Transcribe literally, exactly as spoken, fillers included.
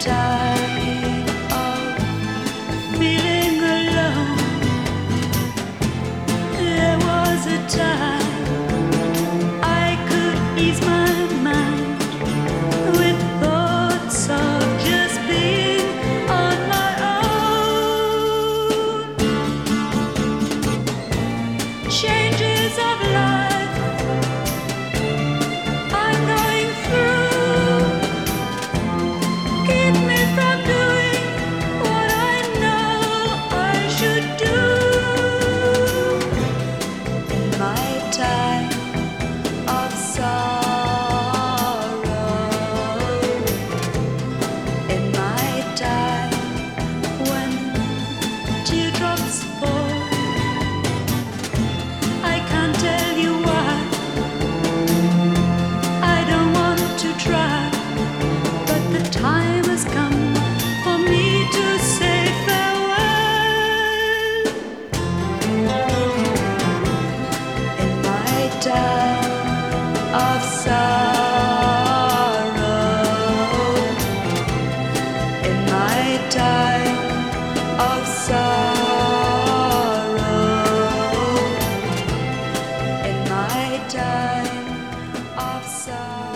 time of feeling alone, there was a time I could ease my mind with thoughts of just being on my own. Changes of life I'm going through keep me from doing what I know I should do. In my time of sorrow, in my time when teardrops fall, I can't tell you why, I don't want to try, but the time has come for me to say farewell. In my time of sorrow, in my time of sorrow, in my time of sorrow.